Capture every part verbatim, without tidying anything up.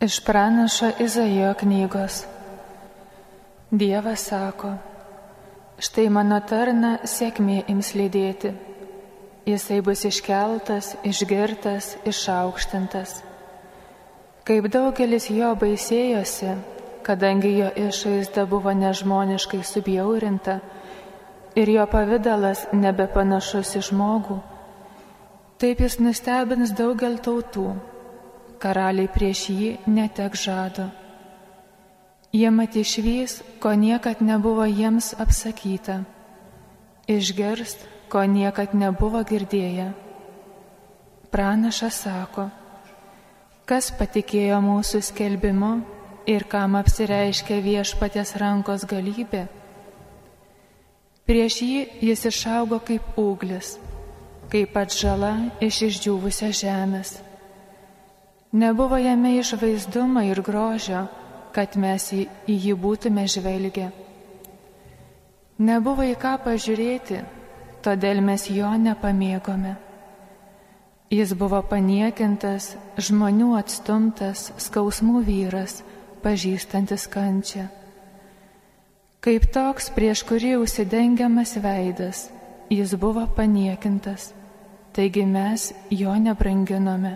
Iš pranašo Izaijo knygos. Dievas sako, štai mano tarną sėkmė ims lydėti. Jisai bus iškeltas, išgirtas, išaukštintas. Kaip daugelis jo baisėjosi, kadangi jo išvaizda buvo nežmoniškai subjaurinta ir jo pavidalas nebepanašus į žmogų, taip jis nustebins daugel tautų. Karaliai prieš jį netek žado. Jie mat išvys, ko niekad nebuvo jiems apsakyta. Išgirst, ko niekad nebuvo girdėję. Pranašas sako, kas patikėjo mūsų skelbimu ir kam apsireiškia viešpaties rankos galybė. Prieš jį jis išaugo kaip ūglis, kaip atžala iš išdžiūvusios žemės. Nebuvo jame išvaizdumo ir grožio, kad mes į, į jį būtume žvelgę. Nebuvo į ką pažiūrėti, todėl mes jo nepamėgome. Jis buvo paniekintas, žmonių atstumtas, skausmų vyras, pažįstantis kančią. Kaip toks, prieš kurį užsidengiamas veidas, jis buvo paniekintas, taigi mes jo nebranginome.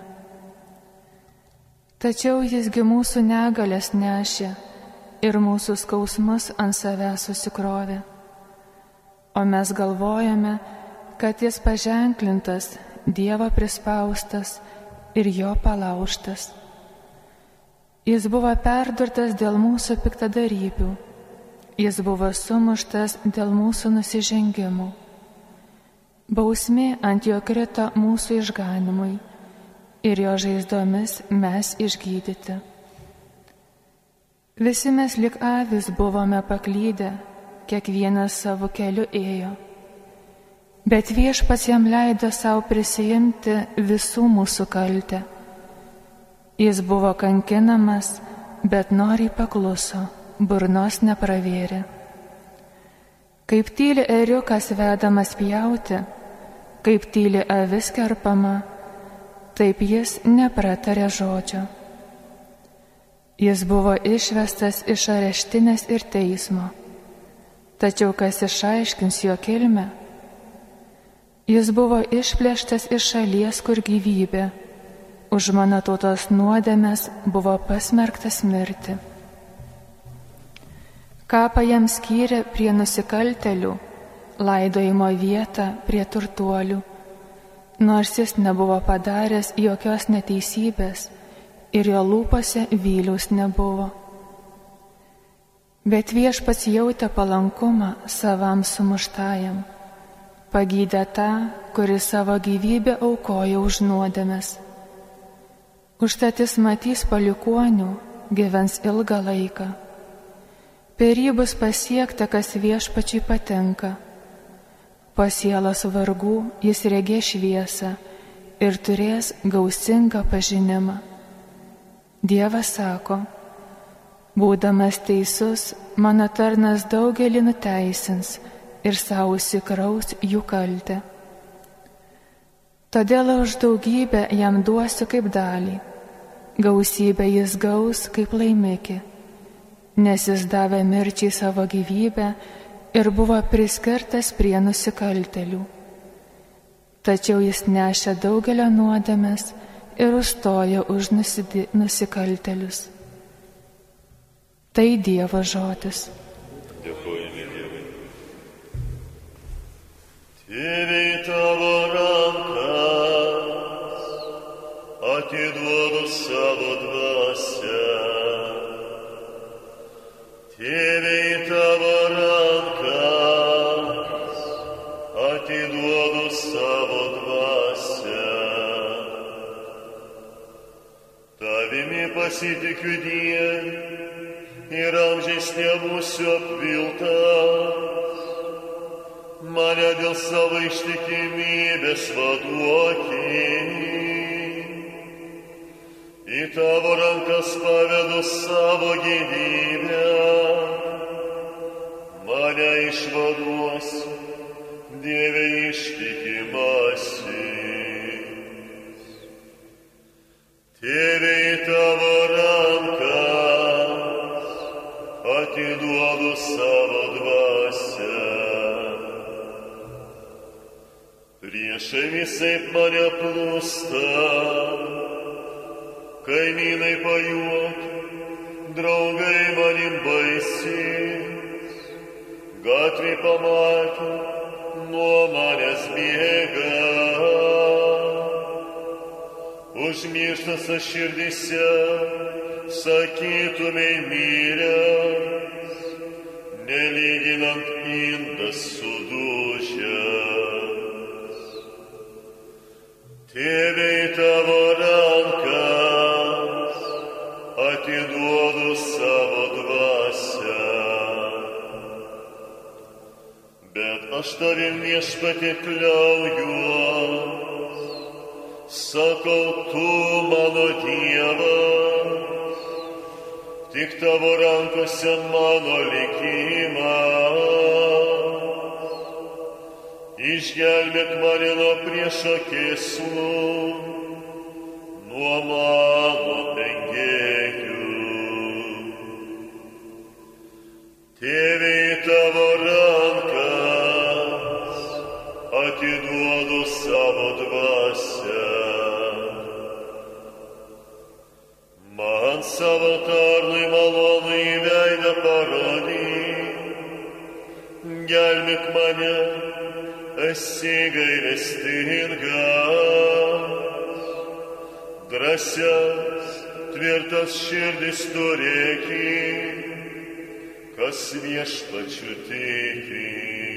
Tačiau jisgi mūsų negalės nešė ir mūsų skausmus ant savęs susikrovė. O mes galvojame, kad jis paženklintas, Dievo prispaustas ir jo palaužtas. Jis buvo perdurtas dėl mūsų piktadarybių, jis buvo sumuštas dėl mūsų nusižengimų. Bausmė ant jo krito mūsų išganimui, ir jo žaizdomis mes išgydyti. Visi mes lyg avys buvome paklydę, kiekvienas savo keliu ėjo. Bet viešpats jam leido savo prisijimti visų mūsų kaltę. Jis buvo kankinamas, bet noriai pakluso, burnos nepravėrė. Kaip tyli ėriukas vedamas pjauti, kaip tyli avis kerpama, taip jis nepratarė žodžio. Jis buvo išvestas iš areštinės ir teismo, tačiau kas išaiškins jo kilmę? Jis buvo išplėštas iš šalies, kur gyvybė, už mano tautos nuodėmes buvo pasmerktas mirti. Kapą jam skyrė prie nusikaltelių, laidojimo vietą prie turtuolių, nors jis nebuvo padaręs jokios neteisybės ir jo lūpose vyliaus nebuvo. Bet viešpats jautė palankumą savam sumuštajam, pagydė tą, kuris savo gyvybę aukoja už nuodėmes. Užtat jis matys palikuonių, gyvens ilgą laiką. Per jį bus pasiekta, kas viešpačiui patinka. Po sielos vargų jis regės šviesą ir turės gausingą pažinimą. Dievas sako, būdamas teisus, mano tarnas daugelį nuteisins ir savo užsikraus jų kaltę. Todėl už daugybę jam duosiu kaip dalį, gausybę jis gaus kaip laimikį, nes jis davė mirčiai savo gyvybę ir buvo priskirtas prie nusikaltelių. Tačiau jis nešė daugelio nuodėmes ir užstojo už nusidi, nusikaltelius. Tai Dievo žodis. Dėkojame Dievui. Tėve, į tavo rankas atiduodu savo dvasią. Tėve, į tavo rankas atiduodu savo dvasią. Tavimi pasitikiu, Dieve, ir amžiais nebūsiu apviltas. Mane dėl savo ištikimybės vaduokit. Į tavo rankas pavedu savo gyvybę. Mane išvaduosi, Dieve ištikimasis. Tėve, į tavo rankas Priešai visaip mane plūsta, kaimynai pajuokia, draugai manim baisys, gatvė pamatė, nuo manęs bėga. Užmirštas aš širdyse, sakytumei miręs, nelyginant indas sudužęs. Tėve, į tavo rankas atiduodu savo dvasią, bet aš tavim viešpatie kliaujuos, sakau, tu mano Dievas, tik tavo rankose mano likimas. Išgelbėk mane nuo priešo kėslų, nuo mano engėjų. Tėve, į tavo rankas atiduodu savo dvasią. Man savo tarnui malonų į veidą parodyk, gelbėk mane, esi gailestingas, drąsias, tvirtas širdis turėki, kas viešpačiu tiki.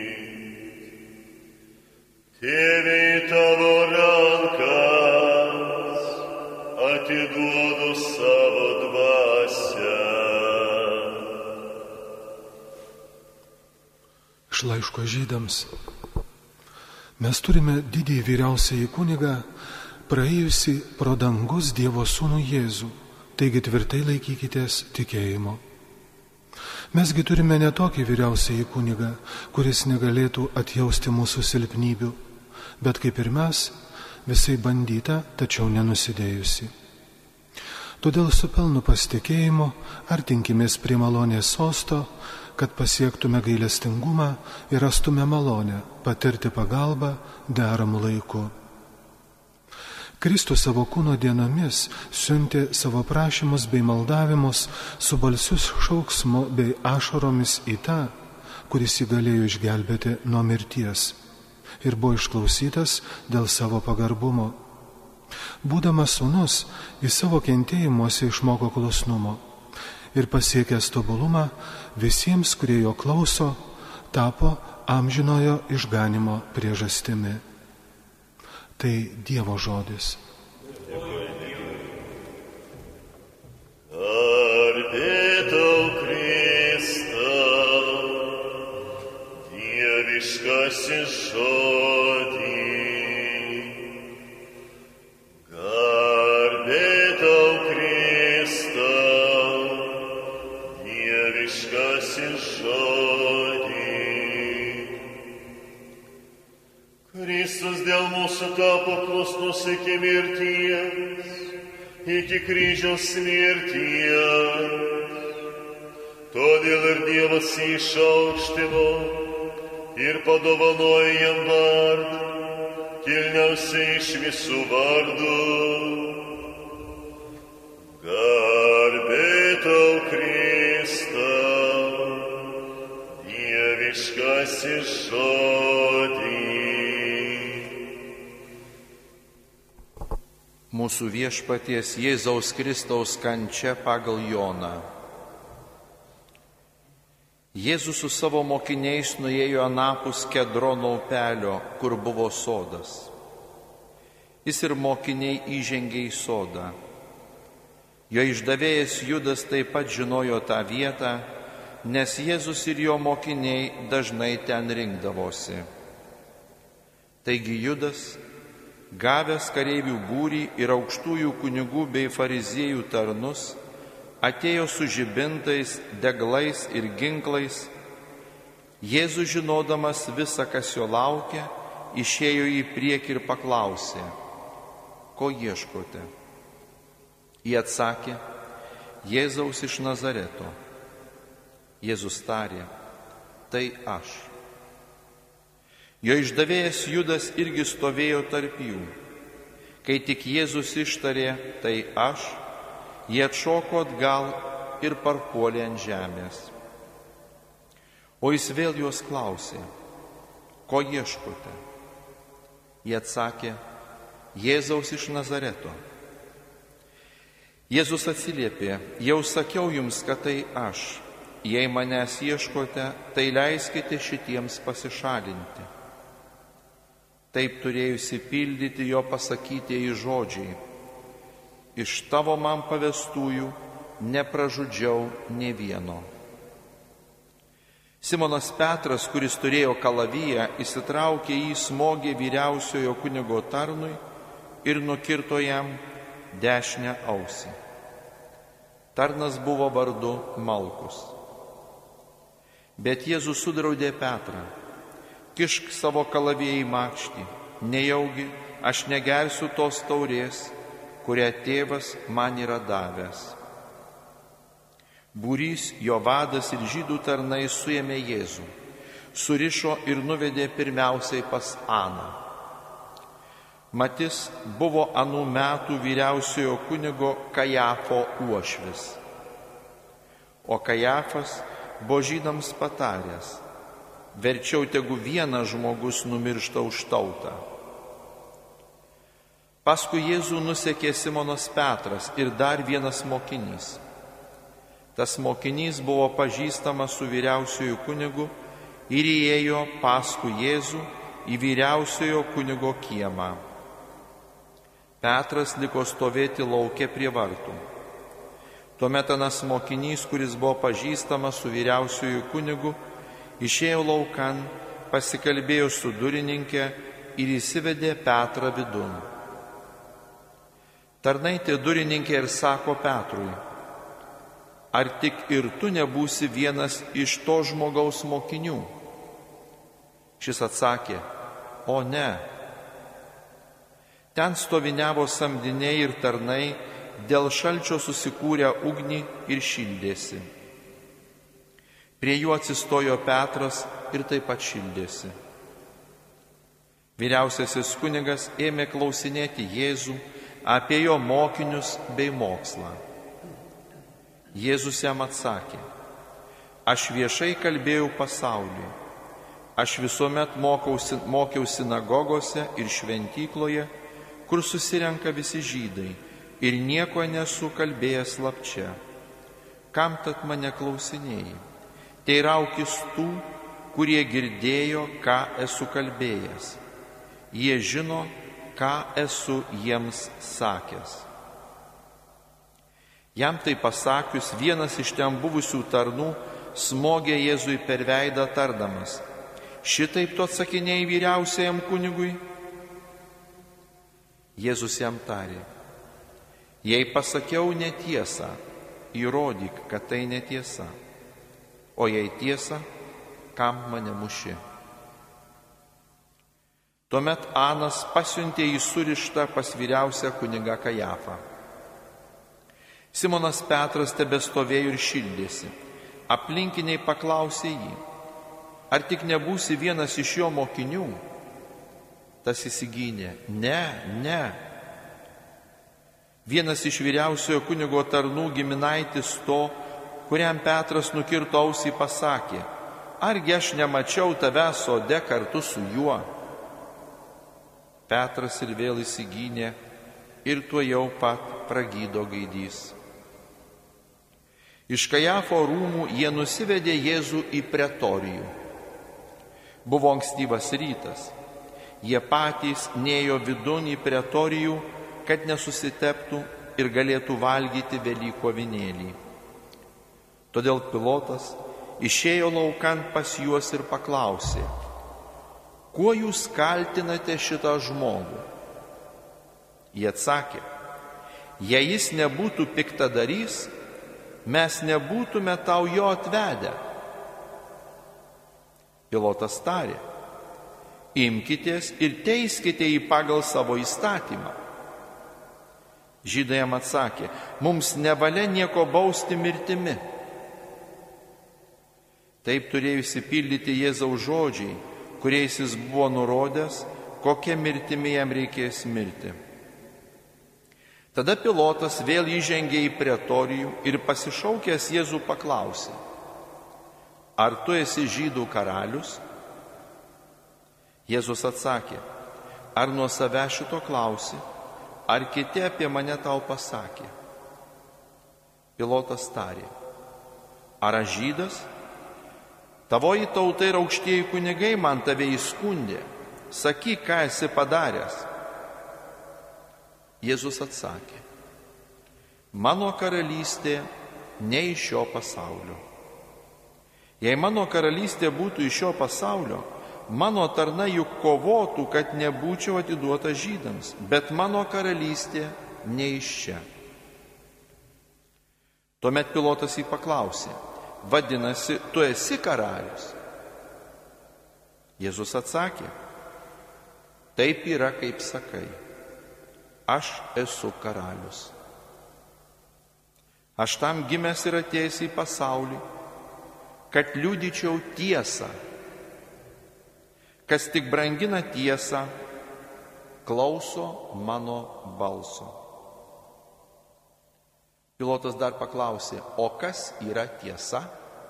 Tėve, į tavo rankas atiduodu savo dvasią. Iš laiško Žydams. Mes turime didįjį vyriausiąjį kunigą, praėjusi pro dangus Dievo sūnų Jėzų, taigi tvirtai laikykitės tikėjimo. Mesgi turime ne tokį vyriausiąjį kunigą, kuris negalėtų atjausti mūsų silpnybių, bet kaip ir mes, visai bandyta, tačiau nenusidėjusi. Todėl su pelnu pasitikėjimu artinkimės prie malonės sosto, kad pasiektume gailestingumą ir rastume malonę patirti pagalbą deramų laiku. Kristus savo kūno dienomis siuntė savo prašymus bei maldavimus su balsius šauksmu bei ašaromis į tą, kuris jį galėjo išgelbėti nuo mirties ir buvo išklausytas dėl savo pagarbumo. Būdamas sūnus, jis savo kentėjimuose išmoko klusnumo ir pasiekęs tobulumą visiems, kurie jo klauso, tapo amžinojo išganimo priežastimi. Tai Dievo žodis. Garbė tau, Kristau, dieviškasis žodį. Garbė tau, Kristau, dieviškasis žodį. Kristus dėl mūsų tapo klusnus iki mirties, iki kryžiaus mirties. Todėl ir Dievas jį išaukštino ir padovanojo jam vardą, kilniausiai iš visų vardų. Garbė tau, Kristau, dieviškasis žodį. Mūsų viešpaties Jėzaus Kristaus kančia pagal Joną. Jėzus su savo mokiniais nuėjo anapus Kedrono upelio, kur buvo sodas. Jis ir mokiniai įžengė į sodą. Jo išdavėjas Judas taip pat žinojo tą vietą, nes Jėzus ir jo mokiniai dažnai ten rinkdavosi. Taigi Judas, gavęs kareivių būrį ir aukštųjų kunigų bei fariziejų tarnus, atėjo su žibintais, deglais ir ginklais. Jėzus, žinodamas visą, kas jo laukia, išėjo į priekį ir paklausė: ko ieškote? Jie atsakė: Jėzaus iš Nazareto. Jėzus tarė: tai aš. Jo išdavėjas Judas irgi stovėjo tarp jų. Kai tik Jėzus ištarė, tai aš, jie atšoko atgal ir parpuolė ant žemės. O jis vėl juos klausė, ko ieškote? Jie atsakė, Jėzaus iš Nazareto. Jėzus atsiliepė, jau sakiau jums, kad tai aš. Jei manęs ieškote, tai leiskite šitiems pasišalinti. Taip turėjo išsipildyti jo pasakytieji žodžiai. Iš tavo man pavestųjų nepražudžiau nė vieno. Simonas Petras, kuris turėjo kalaviją, įsitraukė į smogį vyriausiojo kunigo tarnui ir nukirto jam dešinę ausį. Tarnas buvo vardu Malkus. Bet Jėzus sudraudė Petrą. Kišk savo kalaviją į makštį, nejaugi aš negersiu tos taurės, kurią tėvas man yra davęs. Būrys, jo vadas ir žydų tarnai suėmė Jėzų, surišo ir nuvedė pirmiausiai pas Aną. Mat jis buvo anų metų vyriausiojo kunigo Kajafo uošvis. O Kajafas buvo žydams pataręs, verčiau tegu vienas žmogus numiršta už tautą. Paskui Jėzų nusekė Simonas Petras ir dar vienas mokinys. Tas mokinys buvo pažįstamas su vyriausiojo kunigu ir įėjo paskui Jėzų į vyriausiojo kunigo kiemą. Petras liko stovėti lauke prie vartų. Tuomet anas mokinys, kuris buvo pažįstamas su vyriausiojo kunigu, išėjo laukan, pasikalbėjo su durininkė ir įsivedė Petrą vidun. Tarnaitė durininkė ir sako Petrui, ar tik ir tu nebūsi vienas iš to žmogaus mokinių? Šis atsakė, o ne. Ten stoviniavo samdiniai ir tarnai, dėl šalčio susikūrę ugnį ir šildėsi. Prie jų atsistojo Petras ir taip pat šildėsi. Vyriausiasis kunigas ėmė klausinėti Jėzų apie jo mokinius bei mokslą. Jėzus jam atsakė, aš viešai kalbėjau pasauliui, aš visuomet mokiausi, mokiau sinagogose ir šventykloje, kur susirenka visi žydai, ir nieko nesu kalbėjęs slapčia. Kam tad mane klausinėjai? Teiraukis tų, kurie girdėjo, ką esu kalbėjęs. Jie žino, ką esu jiems sakęs. Jam tai pasakius, vienas iš ten buvusių tarnų smogė Jėzui per veidą tardamas, šitaip tu atsakinėjai vyriausiajam kunigui? Jėzus jam tarė, jei pasakiau netiesą, įrodyk, kad tai netiesa, o jei tiesa, kam mane muši? Tuomet Anas pasiuntė į surištą pas vyriausią kunigą Kajafą. Simonas Petras tebestovėjo ir šildėsi. Aplinkiniai paklausė jį, ar tik nebūsi vienas iš jo mokinių? Tas įsigynė, ne, ne. Vienas iš vyriausiojo kunigo tarnų giminaitis to, kuriam Petras nukirto ausį, pasakė, argi aš nemačiau tave sode kartu su juo? Petras ir vėl įsigynė ir tuojau pat pragydo gaidys. Iš Kajafo rūmų jie nusivedė Jėzų į pretorijų. Buvo ankstyvas rytas. Jie patys nėjo vidun į pretorijų, kad nesusiteptų ir galėtų valgyti Velykų avinėlį. Todėl Pilotas išėjo laukan pas juos ir paklausė, kuo jūs kaltinate šitą žmogų? Jie atsakė, jei jis nebūtų piktadarys, mes nebūtume tau jo atvedę. Pilotas tarė, imkitės ir teiskite jį pagal savo įstatymą. Žydai jam atsakė, mums nevalia nieko bausti mirtimi. Taip turėjo išsipildyti Jėzaus žodžiai, kuriais jis buvo nurodęs, kokia mirtimi jam reikės mirti. Tada Pilotas vėl įžengė į pretorijų ir pasišaukęs Jėzų paklausė: Ar tu esi žydų karalius? Jėzus atsakė: Ar nuo savęs šito klausi, ar kiti apie mane tau pasakė? Pilotas tarė: Ar aš žydas? Tavoji tauta ir aukštieji kunigai man tave įskundė. Sakyk, ką esi padaręs. Jėzus atsakė: Mano karalystė ne iš šio pasaulio. Jei mano karalystė būtų iš šio pasaulio, mano tarna juk kovotų, kad nebūčiau atiduota žydams, bet mano karalystė ne iš čia. Tuomet Pilotas jį paklausė: Vadinasi, tu esi karalius? Jėzus atsakė: Taip yra, kaip sakai. Aš esu karalius. Aš tam gimęs ir atėjęs į pasaulį, kad liudyčiau tiesą. Kas tik brangina tiesą, klauso mano balso. Pilotas dar paklausė: O kas yra tiesa?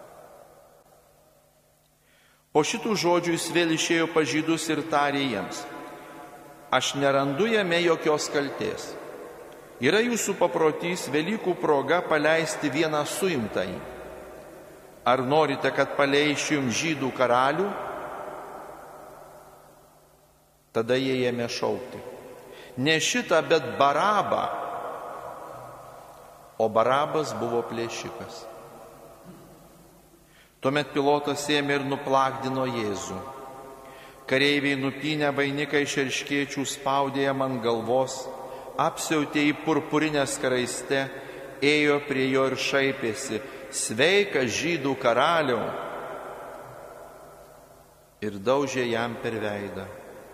Po šitų žodžių jis vėl išėjo pas žydus ir tarė jiems: Aš nerandu jame jokios kaltės. Yra jūsų paprotys Velykų proga paleisti vieną suimtąjį. Ar norite, kad paleisčiau jums žydų karalių? Tada jie ėmė šaukti: Ne šitą, bet Barabą. O Barabas buvo plėšikas. Tuomet Pilotas ėmė ir nuplakdino Jėzų. Kareiviai nupynę vainiką iš erškėčių spaudė jam ant galvos, apsiautė į purpurinę skraistę, ėjo prie jo ir šaipėsi: Sveikas žydų karaliau! Ir daužė jam per veidą.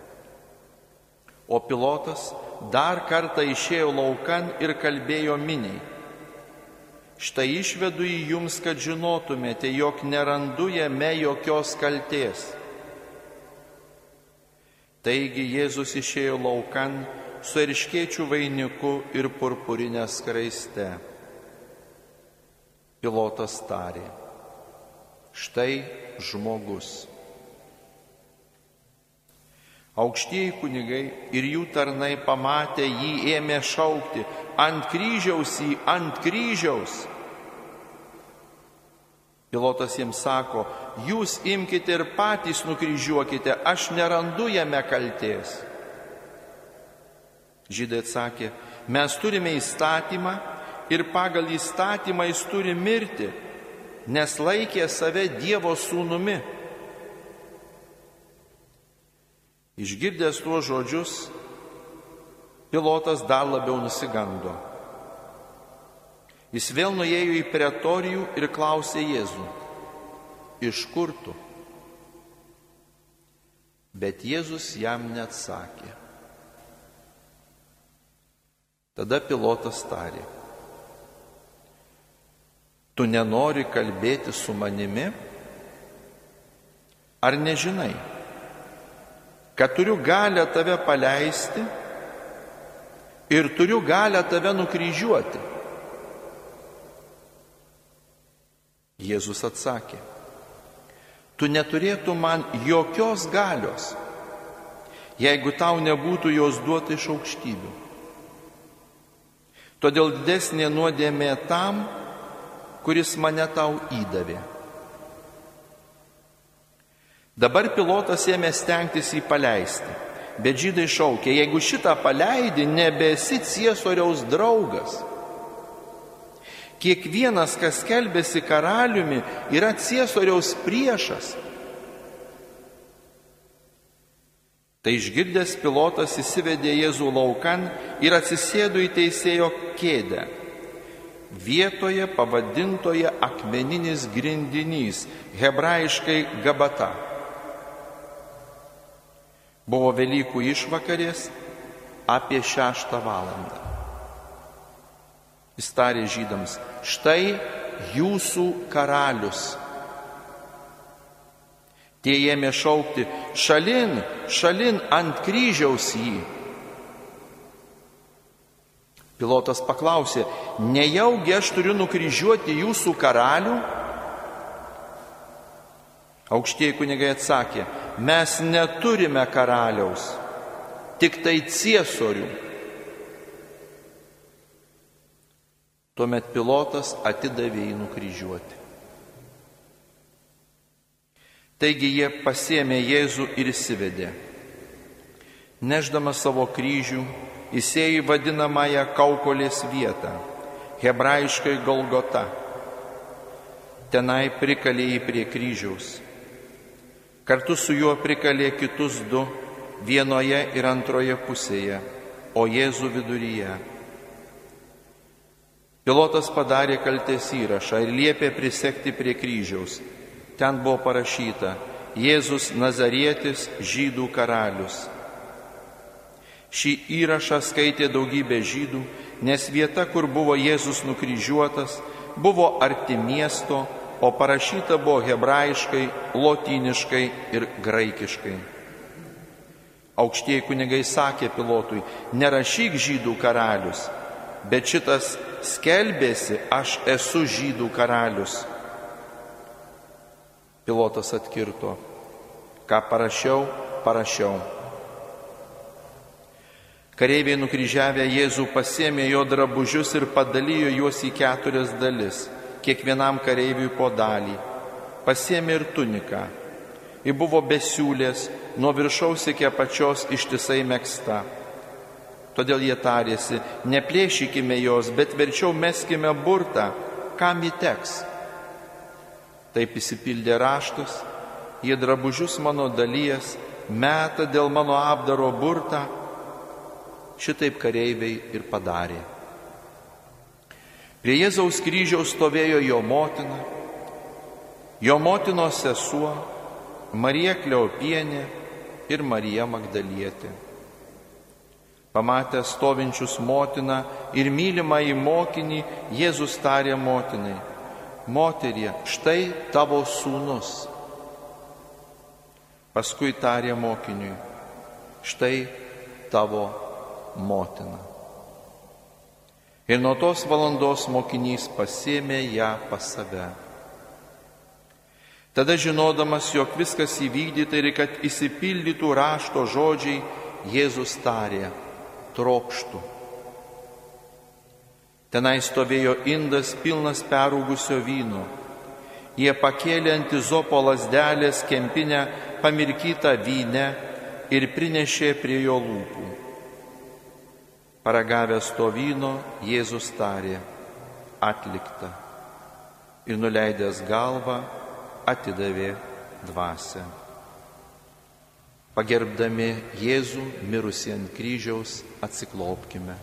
O Pilotas dar kartą išėjo laukan ir kalbėjo miniai: Štai išvedu į jums, kad žinotumėte, jog nerandu jame jokios kaltės. Taigi Jėzus išėjo laukan su erškėčių vainiku ir purpurinę skraiste. Pilotas tarė: Štai žmogus. Aukštieji kunigai ir jų tarnai pamatę jį ėmė šaukti: Ant kryžiaus jį, ant kryžiaus! Pilotas jiems sako: Jūs imkite ir patys nukryžiuokite, aš nerandu jame kaltės. Žydai atsakė: Mes turime įstatymą ir pagal įstatymą jis turi mirti, nes laikė save Dievo sūnumi. Išgirdęs tuos žodžius, Pilotas dar labiau nusigando. Jis vėl nuėjo į pretorijų ir klausė Jėzų: Iš kur tu? Bet Jėzus jam neatsakė. Tada Pilotas tarė: Tu nenori kalbėti su manimi? Ar nežinai, kad turiu galę tave paleisti ir turiu galę tave nukryžiuoti? Jėzus atsakė: Tu neturėtų man jokios galios, jeigu tau nebūtų jos duota iš aukštybių. Todėl didesnė nuodėmė tam, kuris mane tau įdavė. Dabar Pilotas ėmė stengtis jį paleisti, bet žydai šaukė: Jeigu šitą paleidi, nebesi Ciesoriaus draugas. Kiekvienas, kas skelbiasi karaliumi, yra Ciesoriaus priešas. Tai išgirdęs Pilotas įsivedė Jėzų laukan ir atsisėdo į teisėjo kėdę, vietoje pavadintoje akmeninis grindinys, hebrajiškai Gabata. Buvo Velykų išvakarės apie šeštą valandą. Jis tarė žydams: Štai jūsų karalius. Tie ėmė šaukti: šalin, šalin ant kryžiaus jį. Pilotas paklausė: nejaugi aš turiu nukryžiuoti jūsų karalių? Aukštieji kunigai atsakė: mes neturime karaliaus, tik tai ciesorių. Tuomet Pilotas atidavė jį nukryžiuoti. Taigi jie pasėmė Jėzų ir įsivedė. Nešdamas savo kryžių, jis ėjo į vadinamąją kaukolės vietą, hebrajiškai Golgota. Tenai prikalė jį prie kryžiaus. Kartu su juo prikalė kitus du, vienoje ir antroje pusėje, o Jėzų viduryje. Pilotas padarė kaltės įrašą ir liepė prisegti prie kryžiaus. Ten buvo parašyta: Jėzus Nazarietis, žydų karalius. Šį įrašą skaitė daugybė žydų, nes vieta, kur buvo Jėzus nukryžiuotas, buvo arti miesto, o parašyta buvo hebrajiškai, lotyniškai ir graikiškai. Aukštieji kunigai sakė Pilotui: nerašyk žydų karalius, bet šitas skelbėsi: aš esu žydų karalius. Pilotas atkirto: ką parašiau, parašiau. Kareiviai nukryžiavę Jėzų pasėmė jo drabužius ir padalijo juos į keturias dalis, kiekvienam kareiviui po dalį. Pasėmė ir tuniką. Ji buvo be siūlės, nuo viršaus iki apačios ištisai megzta. Todėl jie tarėsi: neplėšykime jos, bet verčiau meskime burtą, kam ji teks. Taip įsipildė raštas: jie drabužius mano dalyjas, meta dėl mano apdaro burtą. Šitaip kareiviai ir padarė. Prie Jėzaus kryžiaus stovėjo jo motina, jo motinos sesuo, Marija Kleopienė ir Marija Magdalietė. Pamatęs stovinčius motiną ir mylimąjį mokinį, Jėzus tarė motinai: moterie, štai tavo sūnus. Paskui tarė mokiniui: štai tavo motina. Ir nuo tos valandos mokinys pasėmė ją pas save. Tada, žinodamas, jog viskas įvykdyta ir kad išsipildytų rašto žodžiai, Jėzus tarė: trokštu. Tenai stovėjo indas pilnas perūgusio vyno. Jie pakėlė ant izopo lazdelės kempinę pamirkytą vyne ir prinešė prie jo lūpų. Paragavęs to vyno, Jėzus tarė: atlikta. Ir nuleidęs galvą, atidavė dvasią. Pagerbdami Jėzų mirusį ant kryžiaus, atsiklaupkime.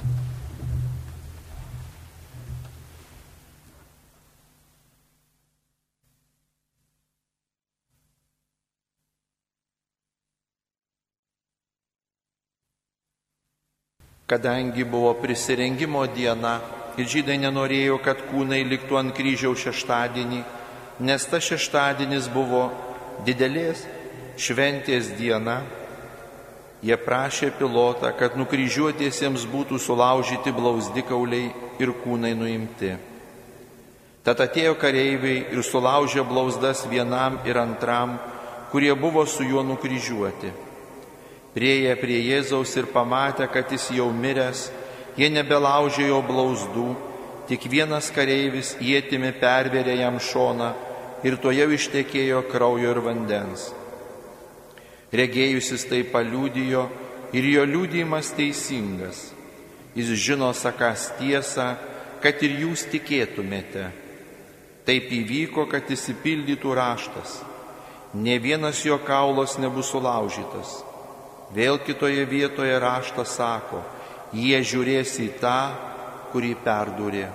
Kadangi buvo prisirengimo diena ir žydai nenorėjo, kad kūnai liktų ant kryžiaus šeštadienį, nes ta šeštadienis buvo didelės šventės diena, jie prašė Pilotą, kad nukryžiuotiesiems būtų sulaužyti blauzdikauliai ir kūnai nuimti. Tad atėjo kareiviai ir sulaužė blauzdas vienam ir antram, kurie buvo su juo nukryžiuoti. Prieėję prie Jėzaus ir pamatę, kad jis jau miręs, jie nebelaužė jo blauzdų, tik vienas kareivis ietimi pervėrė jam šoną ir to jau ištekėjo kraujo ir vandens. Regėjusis tai paliudijo ir jo liudijimas teisingas. Jis žino sakąs tiesą, kad ir jūs tikėtumėte. Taip įvyko, kad išsipildytų raštas. Nė vienas jo kaulas nebus sulaužytas. Vėl kitoje vietoje raštas sako: jie žiūrės į tą, kurį perdūrė.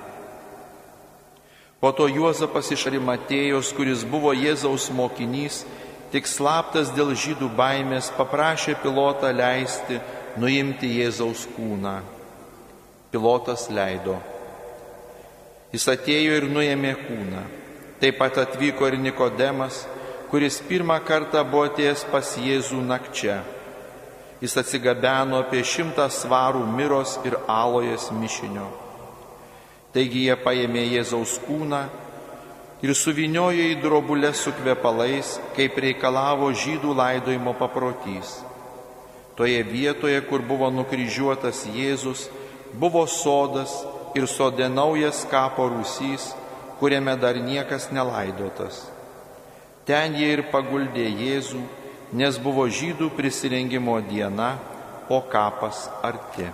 Po to Juozapas iš Arimatėjos, kuris buvo Jėzaus mokinys, tik slaptas dėl žydų baimės, paprašė Pilotą leisti nuimti Jėzaus kūną. Pilotas leido. Jis atėjo ir nuėmė kūną. Taip pat atvyko ir Nikodemas, kuris pirmą kartą buvo atėjęs pas Jėzų nakčia. Jis atsigabeno apie šimtą svarų miros ir alojas mišinio. Taigi jie paėmė Jėzaus kūną ir suvyniojo į drobulę su kvepalais, kaip reikalavo žydų laidojimo paprotys. Toje vietoje, kur buvo nukryžiuotas Jėzus, buvo sodas ir sode naujas kapo rūsys, kuriame dar niekas nelaidotas. Ten jie ir paguldė Jėzų, nes buvo žydų prisirengimo diena, o kapas arti.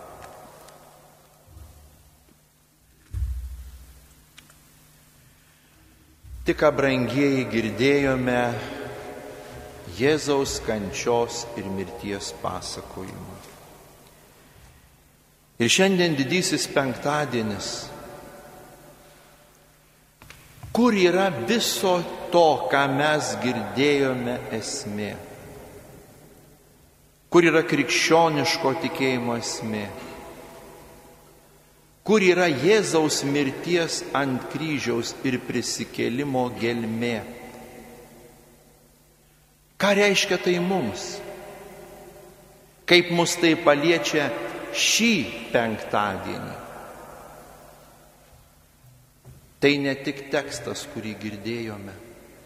Tik ką, brangieji, girdėjome Jėzaus kančios ir mirties pasakojimą. Ir šiandien didysis penktadienis. Kur yra viso to, ką mes girdėjome, esmė? Kur yra krikščioniško tikėjimo esmė? Kur yra Jėzaus mirties ant kryžiaus ir prisikėlimo gelmė? Ką reiškia tai mums? Kaip mus tai paliečia šį penktadienį? Tai ne tik tekstas, kurį girdėjome,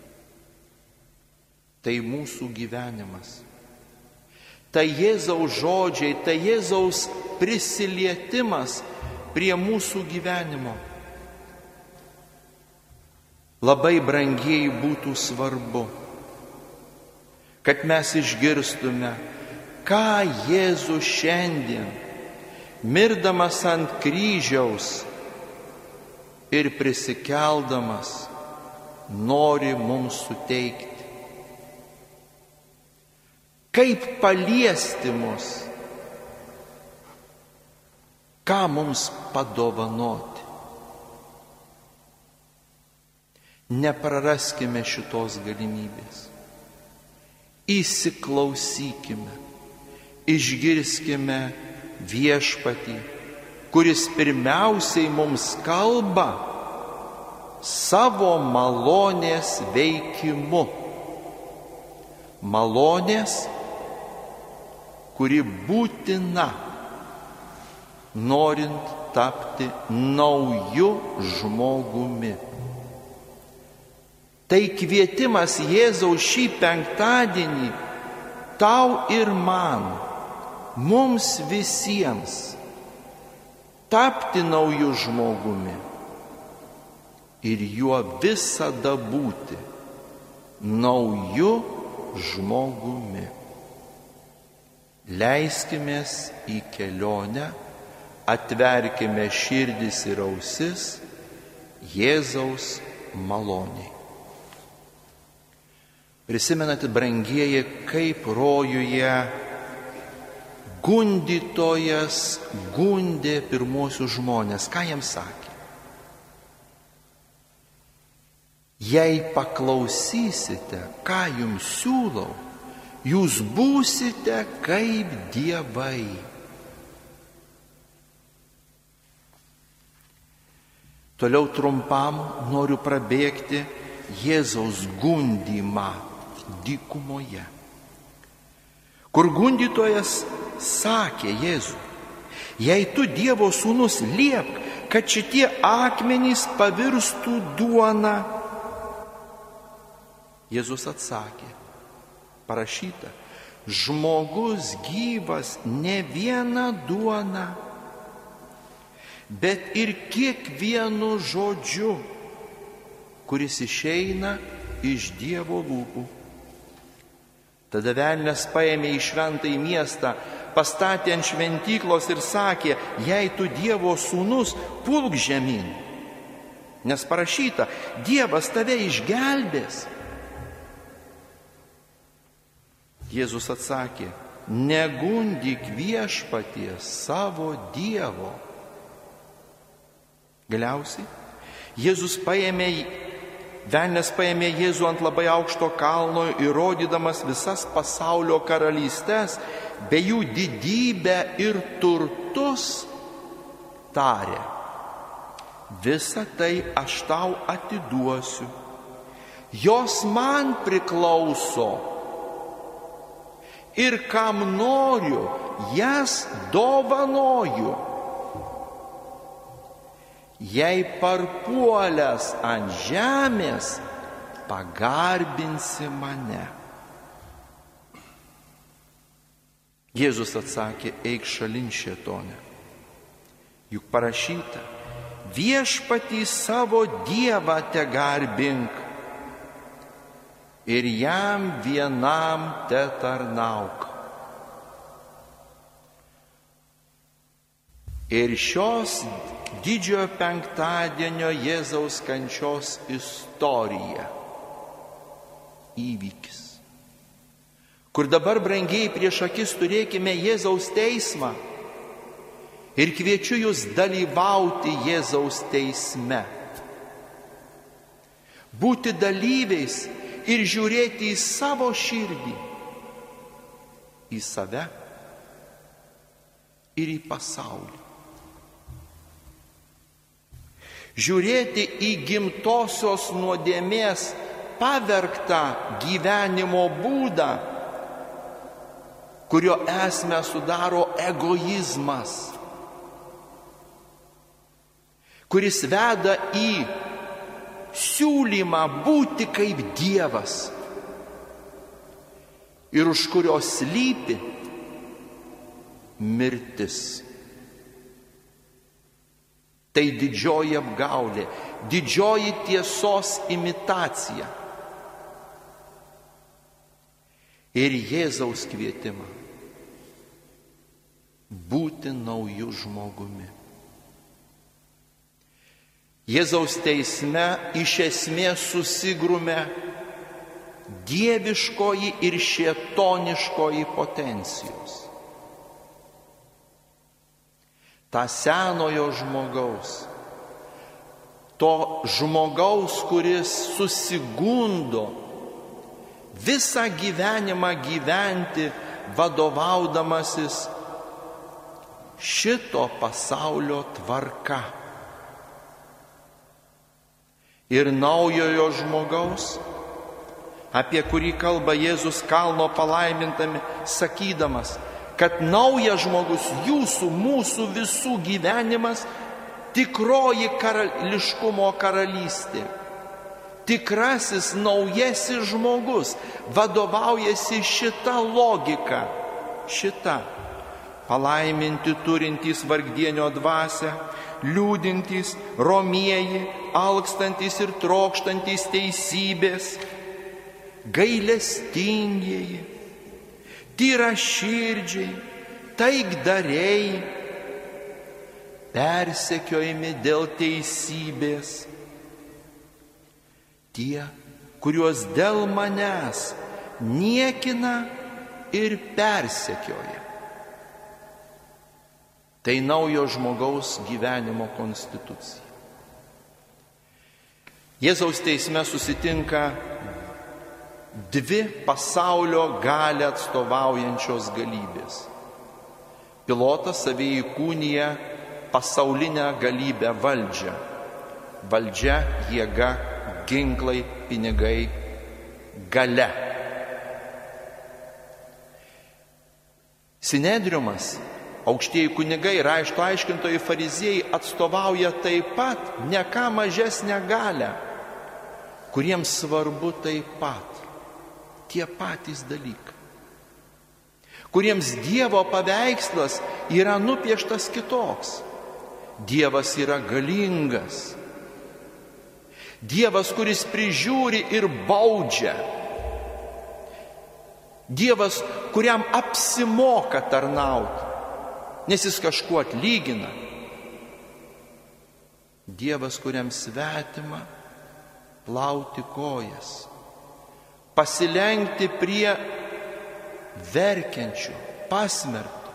tai mūsų gyvenimas. Tai Jėzaus žodžiai, tai Jėzaus prisilietimas prie mūsų gyvenimo. Labai brangiai būtų svarbu, kad mes išgirstume, ką Jėzus šiandien, mirdamas ant kryžiaus ir prisikeldamas, nori mums suteikti. Kaip paliesti mus, ką mums padovanoti. Nepraraskime šitos galimybės. Įsiklausykime, išgirskime Viešpatį, kuris pirmiausiai mums kalba savo malonės veikimu. Malonės, kuri būtina, norint tapti nauju žmogumi. Tai kvietimas Jėzaus šį penktadienį tau ir man, mums visiems, tapti nauju žmogumi ir juo visada būti nauju žmogumi. Leiskimės į kelionę, atverkime širdis ir ausis Jėzaus maloniai. Prisimenate, brangieji, kaip rojuje gundytojas gundė pirmosius žmonės. Ką jiems sakė? Jei paklausysite, ką jums siūlau, jūs būsite kaip dievai. Toliau trumpam noriu prabėgti Jėzaus gundymą dykumoje, kur gundytojas sakė Jėzui: jei tu Dievo sūnus, liepk, kad šitie akmenys pavirstų duona. Jėzus atsakė: parašyta, žmogus gyvas ne viena duona, bet ir kiekvienu žodžiu, kuris išeina iš Dievo lūpų. Tada velnias paėmė į šventąjį miestą, pastatė ant šventyklos ir sakė: jei tu Dievo sūnus, pulk žemyn, nes parašyta, Dievas tave išgelbės. Jėzus atsakė: negundyk Viešpaties savo Dievo. Galiausiai Jėzus paėmė, velnias paėmė Jėzų ant labai aukšto kalno ir rodydamas visas pasaulio karalystes, bei jų didybę ir turtus, tarė: visą tai aš tau atiduosiu, jos man priklauso ir kam noriu, jas dovanoju. Jei parpuolęs ant žemės, pagarbinsi mane. Jėzus atsakė, eik šalin šėtone. Juk parašyta, viešpatį savo Dievą te garbink ir jam vienam te tarnauk. Ir šios didžiojo penktadienio Jėzaus kančios istorija, įvykis, kur dabar, brangiai, prieš akis turėkime Jėzaus teismą ir kviečiu jūs dalyvauti Jėzaus teisme, būti dalyviais ir žiūrėti į savo širdį, į save ir į pasaulį. Žiūrėti į gimtosios nuodėmės pavergtą gyvenimo būdą, kurio esmę sudaro egoizmas, kuris veda į siūlymą būti kaip Dievas ir už kurio slypi mirtis. Tai didžioji apgaulė, didžioji tiesos imitacija. Ir Jėzaus kvietimą būti nauju žmogumi. Jėzaus teisme iš esmės susigrumė dieviškoji ir šėtoniškoji potencijos. Ta senojo žmogaus, to žmogaus, kuris susigundo visą gyvenimą gyventi vadovaudamasis šito pasaulio tvarka. Ir naujojo žmogaus, apie kurį kalba Jėzus kalno palaimintame, sakydamas, kad naujas žmogus, jūsų, mūsų visų gyvenimas, tikroji karališkumo karalystė. Tikrasis naujasis žmogus vadovaujasi šita logika, šita. Palaiminti turintys vargdienio dvasią, liūdintys, romieji, alkstantys ir trokštantys teisybės, gailestingieji, tyraširdžiai, taikdariai, persekiojami dėl teisybės. Tie, kuriuos dėl manęs niekina ir persekioja. Tai naujo žmogaus gyvenimo konstitucija. Jėzaus teisme susitinka dvi pasaulio galią atstovaujančios galybės. Pilotas savį įkūnija pasaulinę galybę valdžią. Valdžia, jėga, ginklai, pinigai, galia. Sinedriumas, aukštieji kunigai, rašto aiškintojai fariziejai atstovauja taip pat ne ką mažesnę galią, kuriems svarbu taip pat tie patys dalykai, kuriems Dievo paveikslas yra nupieštas kitoks. Dievas yra galingas. Dievas, kuris prižiūri ir baudžia. Dievas, kuriam apsimoka tarnauti, nes jis kažkuo atlygina. Dievas, kuriam svetima plauti kojas, pasilenkti prie verkiančių, pasmerktų.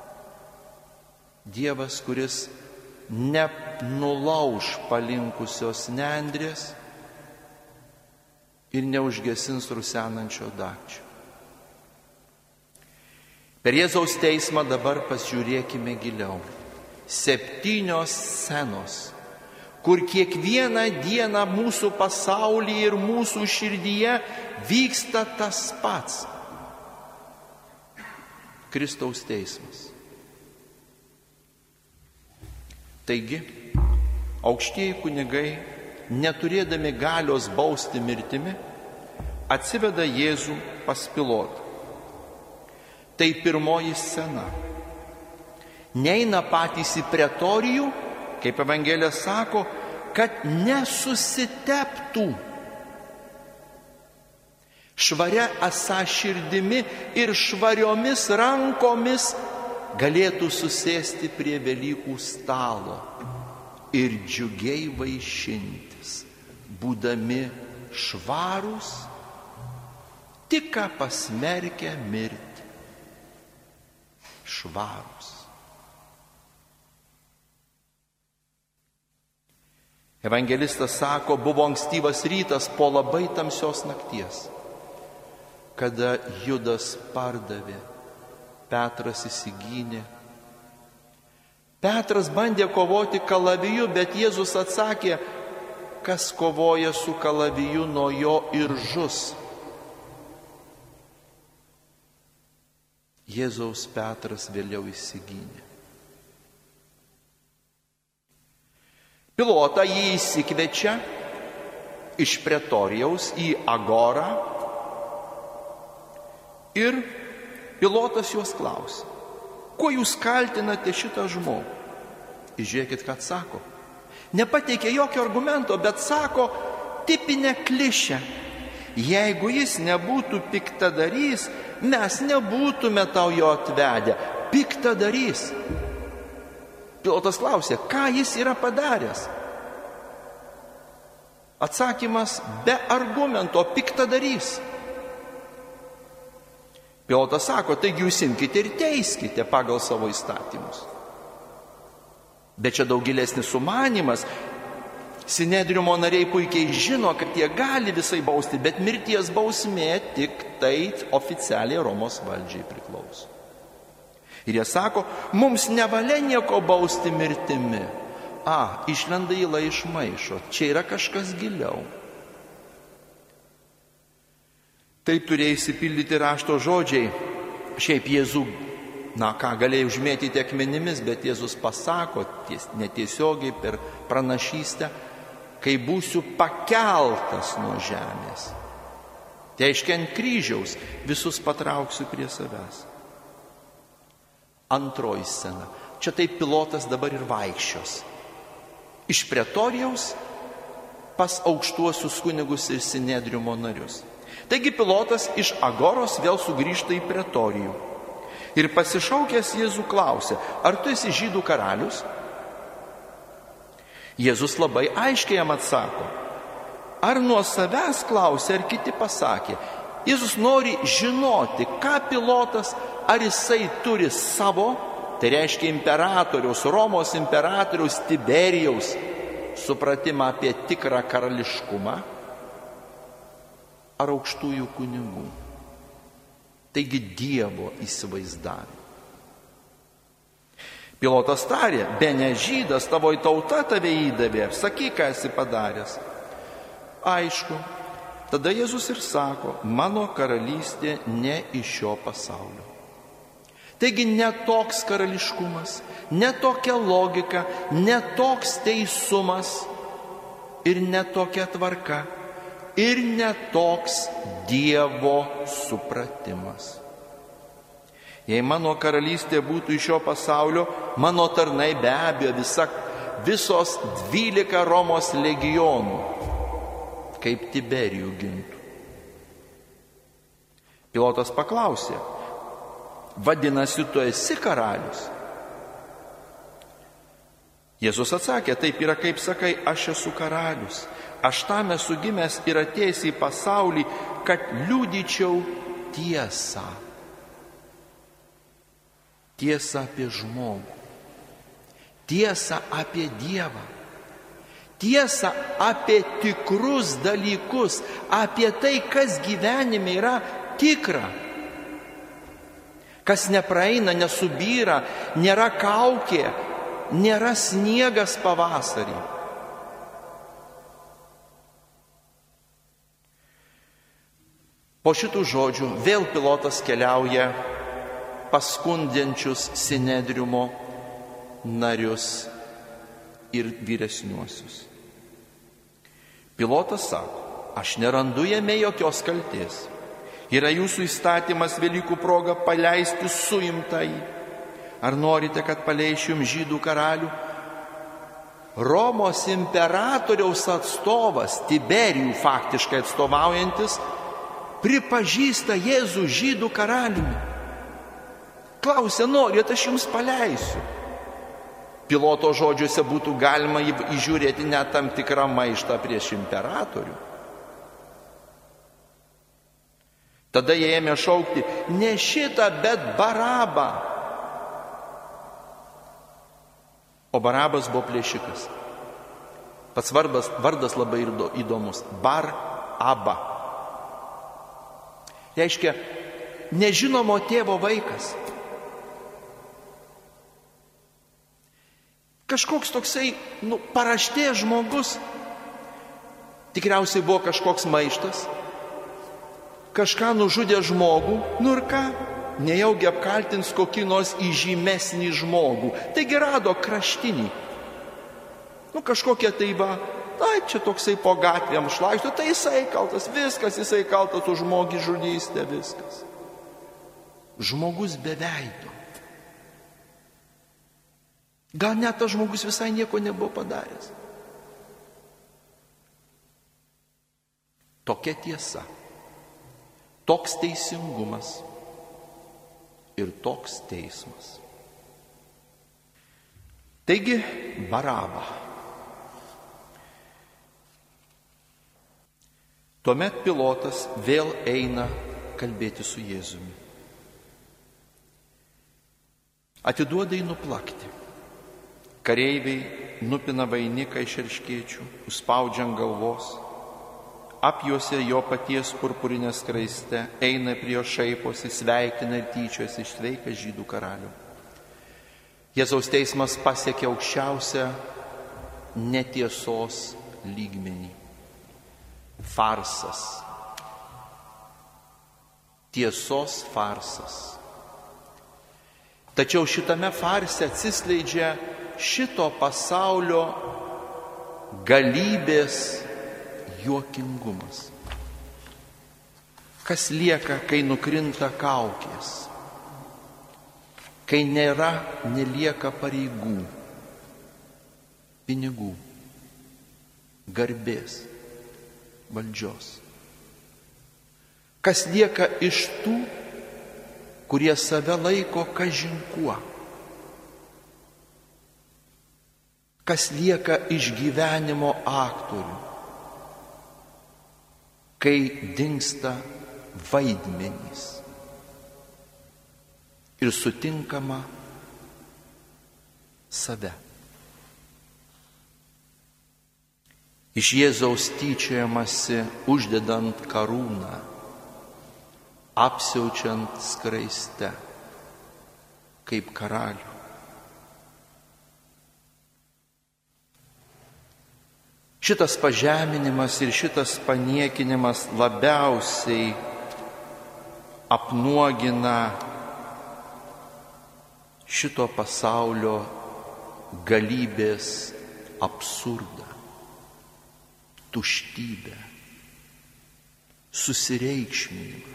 Dievas, kuris nenulauš palinkusios nendrės ir neužgesins rusenančio dagčio. Per Jėzaus teismą dabar pasižiūrėkime giliau. Septynios scenos, kur kiekvieną dieną mūsų pasaulyje ir mūsų širdyje vyksta tas pats – Kristaus teismas. Taigi, aukštieji kunigai, neturėdami galios bausti mirtimi, atsiveda Jėzų pas Pilotą. Tai pirmoji scena. Neina patys į pretorijų, kaip Evangelija sako, kad nesusiteptų. Švaria esą širdimi ir švariomis rankomis galėtų susėsti prie Velykų stalo ir džiugiai vaišintis, būdami švarūs, tik ką pasmerkę mirti. Švarūs. Evangelistas sako, buvo ankstyvas rytas po labai tamsios nakties, kada Judas pardavė, Petras įsigynė. Petras bandė kovoti kalaviju, bet Jėzus atsakė, kas kovoja su kalaviju, nuo jo ir žus. Jėzaus Petras vėliau įsigynė. Pilotą jį įsikviečia iš pretorijaus į agorą ir Pilotas juos klausia, kuo jūs kaltinate šitą žmogų? Ir žiūrėkit, ką sako. Nepateikė jokio argumento, bet sako tipinę klišę. Jeigu jis nebūtų piktadarys, mes nebūtume tau jo atvedę. Piktadarys. Pilotas klausė, ką jis yra padaręs? Atsakymas be argumento, piktadarys. Pilotas sako, taigi jūs imkite ir teiskite pagal savo įstatymus. Bet čia daug gilesnis sumanymas. Sinedriumo nariai puikiai žino, kad jie gali visai bausti, bet mirties bausmė tik tai oficialiai Romos valdžiai priklauso. Ir jie sako, mums nevalia nieko bausti mirtimi. A, išlenda įla iš maišo, čia yra kažkas giliau. Taip turėjo įsipildyti rašto žodžiai. Šiaip Jėzų, na ką, galėjo užmėtyti akmenimis, bet Jėzus pasako ties, netiesiogiai per pranašystę, kai būsiu pakeltas nuo žemės. Tai reiškia ant kryžiaus visus patrauksiu prie savęs. Antroji scena. Čia taip Pilotas dabar ir vaikščios. Iš pretorijaus pas aukštuosius kunigus ir sinedriumo narius. Taigi Pilotas iš agoros vėl sugrįžta į pretorijų. Ir pasišaukęs Jėzų klausė, ar tu esi žydų karalius? Jėzus labai aiškiai jam atsako, ar nuo savęs klausė, ar kiti pasakė. Jėzus nori žinoti, ką Pilotas, ar jisai turi savo, tai reiškia imperatoriaus, Romos imperatoriaus Tiberijaus supratimą apie tikrą karališkumą, ar aukštųjų kunigų. Taigi Dievo įsivaizdavimą. Pilotas tarė, be ne žydas, tavo tauta tave įdavė, sakyk, ką esi padaręs. Aišku, tada Jėzus ir sako, mano karalystė ne iš šio pasaulio. Taigi ne toks karališkumas, ne tokia logika, ne toks teisumas ir ne tokia tvarka. Ir netoks Dievo supratimas. Jei mano karalystė būtų iš šio pasaulio, mano tarnai be abejo visa, visos dvylika Romos legionų, kaip Tiberijų gintų. Pilotas paklausė, vadinasi, tu esi karalius? Jėzus atsakė, taip yra, kaip sakai, aš esu karalius. Aš tam esu gimęs ir atėjęs į pasaulį, kad liudyčiau tiesą. Tiesą apie žmogų. Tiesą apie Dievą. Tiesą apie tikrus dalykus. Apie tai, kas gyvenime yra tikra. Kas nepraeina, nesubyra, nėra kaukė, nėra sniegas pavasarį. Po šitų žodžių vėl Pilotas keliauja paskundžiančius Sinedriumo narius ir vyresniuosius. Pilotas sako, aš nerandu jame jokios kaltės. Yra jūsų įstatymas Velykų proga paleisti suimtąjį. Ar norite, kad paleisčiau jums žydų karalių? Romos imperatoriaus atstovas, Tiberijų faktiškai atstovaujantis, pripažįsta Jėzų žydų karaliumi. Klausia, norit, aš jums paleisiu. Piloto žodžiuose būtų galima įžiūrėti net tam tikrą maištą prieš imperatorių. Tada jie ėmė šaukti, ne šitą, bet Barabą. O Barabas buvo plėšikas. Pats vardas, vardas labai įdomus. Bar-Aba. Reiškia, nežinomo tėvo vaikas. Kažkoks toksai, nu, paraštės žmogus. Tikriausiai buvo kažkoks maištas. Kažką nužudė žmogų, nu ir ką? Nejaugi apkaltins kokį nors įžymesnį žmogų. Taigi rado kraštinį. Nu kažkokie tai va, tai čia toksai po gatvėm šlaisto, tai jisai kaltas, viskas jisai kaltas už žmogį žudystę, viskas. Žmogus be veido. Gal net tas žmogus visai nieko nebuvo padaręs. Tokia tiesa. Toks teisingumas ir toks teismas. Taigi, Baraba. Tuomet Pilotas vėl eina kalbėti su Jėzumi. Atiduoda jį nuplakti. Kareiviai nupina vainiką iš erškėčių, užspaudžia ant galvos, apjuosia jo paties purpurinę skraistę, eina prie jo šaiposi, sveikina ir tyčiojasi iš sveiką žydų karalių. Jėzaus teismas pasiekė aukščiausią netiesos lygmenį. Farsas. Tiesos farsas. Tačiau šitame farse atsiskleidžia šito pasaulio galybės juokingumas. Kas lieka, kai nukrinta kaukės, kai nėra, nelieka pareigų, pinigų, garbės, valdžios. Kas lieka iš tų, kurie save laiko kažin kuo. Kas lieka iš gyvenimo aktorių, kai dingsta vaidmenys ir sutinkama save. Iš Jėzaus tyčiojamasi uždedant karūną, apsiaučiant skraiste, kaip karalių. Šitas pažeminimas ir šitas paniekinimas labiausiai apnuogina šito pasaulio galybės absurdą, tuštybę, susireikšminimą.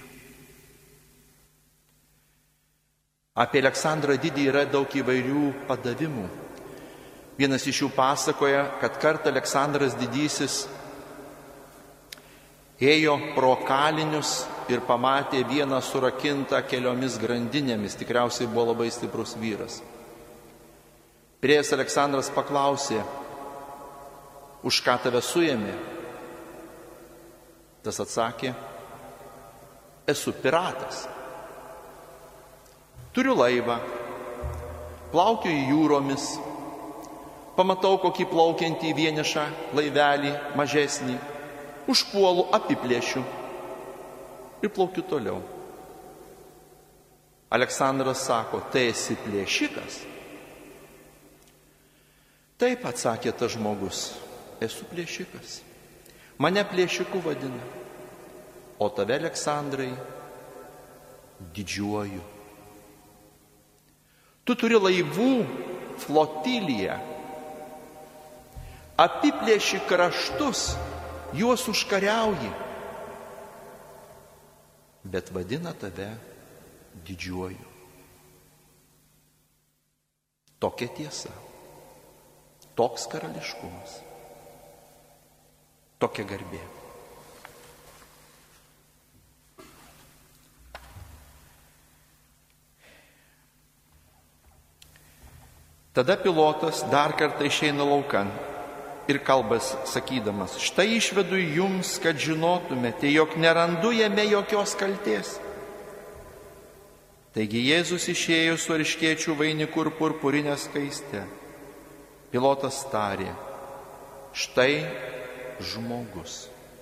Apie Aleksandrą Didįjį yra daug įvairių padavimų. Vienas iš jų pasakoja, kad kartą Aleksandras Didysis ėjo pro kalinius ir pamatė vieną surakintą keliomis grandinėmis, tikriausiai buvo labai stiprus vyras. Priėjęs Aleksandras paklausė, už ką tave suėmė? Tas atsakė, esu piratas. Turiu laivą, plaukioju jūromis, pamatau kokį plaukiantį vienišą laivelį, mažesnį, užpuolu, apiplėšiu ir plaukiu toliau. Aleksandras sako, tai esi plėšikas? Taip, atsakė tas žmogus, esu plėšikas. Mane plėšiku vadina. o tave, Aleksandrai, didžiuoju. Tu turi laivų flotiliją, apiplėši kraštus, juos užkariauji, bet vadina tave didžiuoju. Tokia tiesa, toks karališkumas, tokia garbė. Tada Pilotas dar kartą išeina laukan ir kalbas sakydamas, štai išvedu jums, kad žinotumėte, jog nerandu jame jokios kaltės. Taigi Jėzus išėjo su erškėčių vainiku ir purpurinė skaiste. Pilotas tarė, štai žmogus.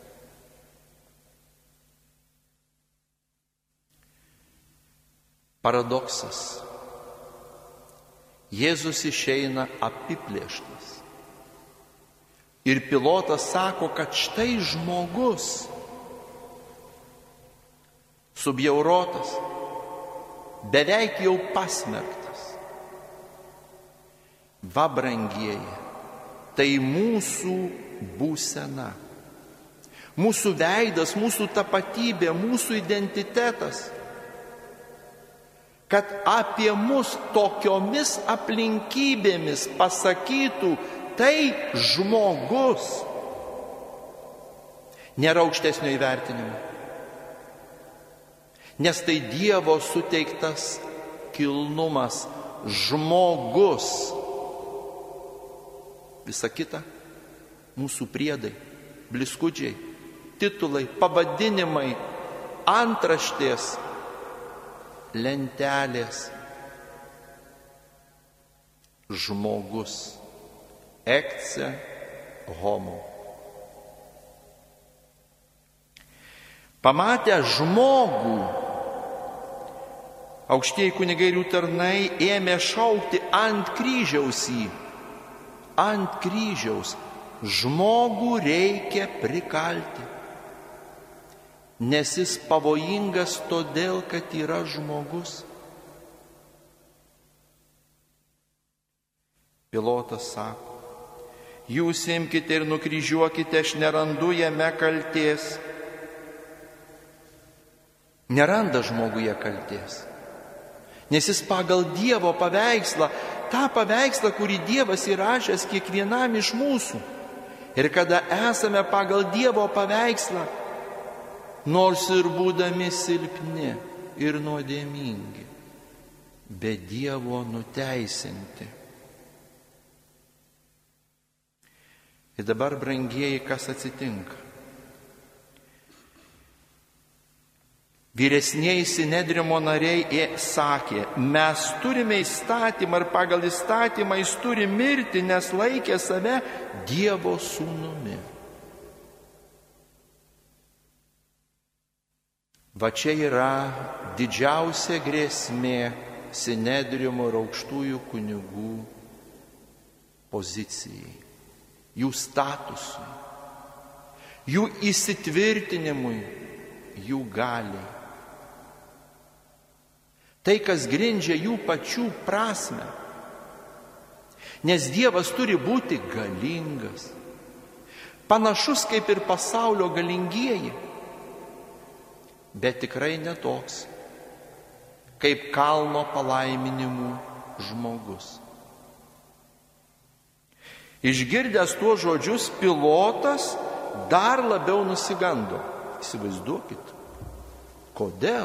Paradoksas. Jėzus išeina apiplėštas. Ir Pilotas sako, kad štai žmogus, subjaurotas, beveik jau pasmerktas. Va, brangieji, tai mūsų būsena, mūsų veidas, mūsų tapatybė, mūsų identitetas. Kad apie mus tokiomis aplinkybėmis pasakytų, tai žmogus. Nėra aukštesnio įvertinimo. Nes tai Dievo suteiktas kilnumas, žmogus. Visa kita, mūsų priedai, bliskudžiai, titulai, pavadinimai, antraštės, lentelės. Žmogus. Ecce homo. Pamatę žmogų, aukštieji kunigai ir jų tarnai ėmė šaukti ant kryžiaus jį. Ant kryžiaus. Žmogų reikia prikalti. Nes jis pavojingas todėl, kad yra žmogus. Pilotas sako, jūs imkite ir nukryžiuokite, aš nerandu jame kaltės. Neranda žmoguje kaltės. Nes jis pagal Dievo paveikslą, tą paveikslą, kurį Dievas įrašęs kiekvienam iš mūsų. Ir kada esame pagal Dievo paveikslą, nors ir būdami silpni ir nuodėmingi, be Dievo nuteisinti. Ir dabar, brangieji, kas atsitinka? Vyresnieji Sinedrimo nariai sakė, mes turime įstatymą ir pagal įstatymą jis turi mirti, nes laikė save Dievo sūnumi. Va čia yra didžiausia grėsmė Sinedrimo ir aukštųjų kunigų pozicijai, jų statusui, jų įsitvirtinimui, jų galiai. Tai, kas grindžia jų pačių prasmę. Nes Dievas turi būti galingas, panašus kaip ir pasaulio galingieji, bet tikrai netoks, kaip kalno palaiminimų žmogus. Išgirdęs tuos žodžius, Pilotas dar labiau nusigando. Įsivaizduokit, kodėl?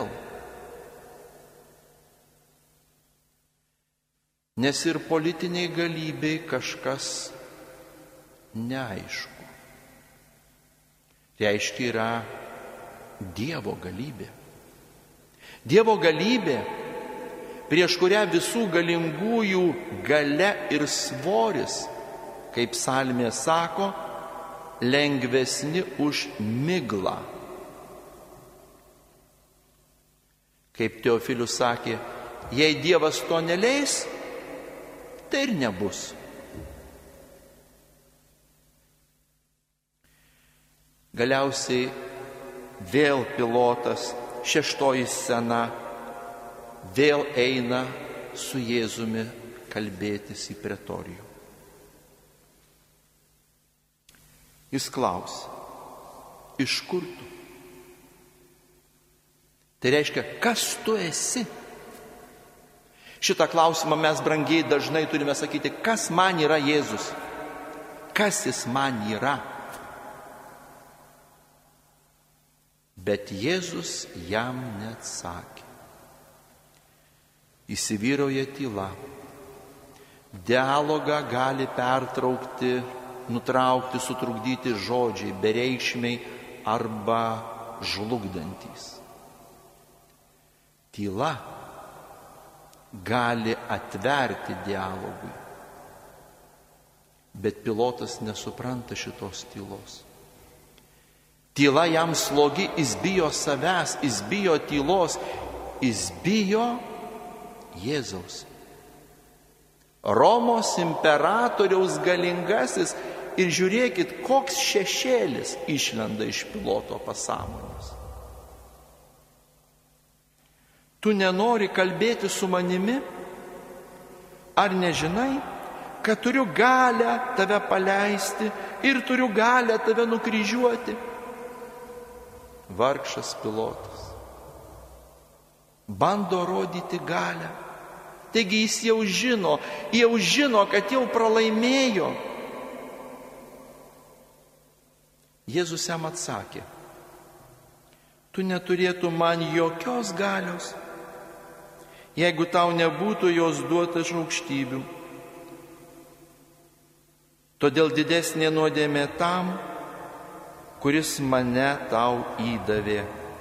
Nes ir politiniai galybei kažkas neaišku. Reiškia, yra Dievo galybė. Dievo galybė, prieš kurią visų galingųjų galia ir svoris, kaip psalmė sako, lengvesni už miglą. Kaip Teofilius sakė, jei Dievas to neleis, tai ir nebus. Galiausiai Vėl Pilotas, šeštoji scena, vėl eina su Jėzumi kalbėtis į pretorijų. Jis klausia, iš kur tu? Tai reiškia, kas tu esi? Šitą klausimą mes, brangiai, dažnai turime sakyti, kas man yra Jėzus? Kas jis man yra? Bet Jėzus jam neatsakė. Įsivyrauja tyla. Dialogą gali pertraukti, nutraukti, sutrukdyti žodžiai, bereikšmiai arba žlugdantys. Tyla gali atverti dialogui, bet Pilotas nesupranta šitos tylos. Tyla jam slogi, jis bijo savęs, jis bijo tylos, jis bijo Jėzaus. Romos imperatoriaus galingasis ir žiūrėkit, koks šešėlis išlenda iš Piloto pasąmonės. Tu nenori kalbėti su manimi? Ar nežinai, kad turiu galę tave paleisti ir turiu galę tave nukryžiuoti? Vargšas Pilotas bando rodyti galę. Taigi jis jau žino, jau žino, kad jau pralaimėjo. Jėzus jam atsakė, tu neturėtum man jokios galios, jeigu tau nebūtų jos duota iš aukštybių. Todėl didesnė nuodėmė tam, kuris mane tau įdavė.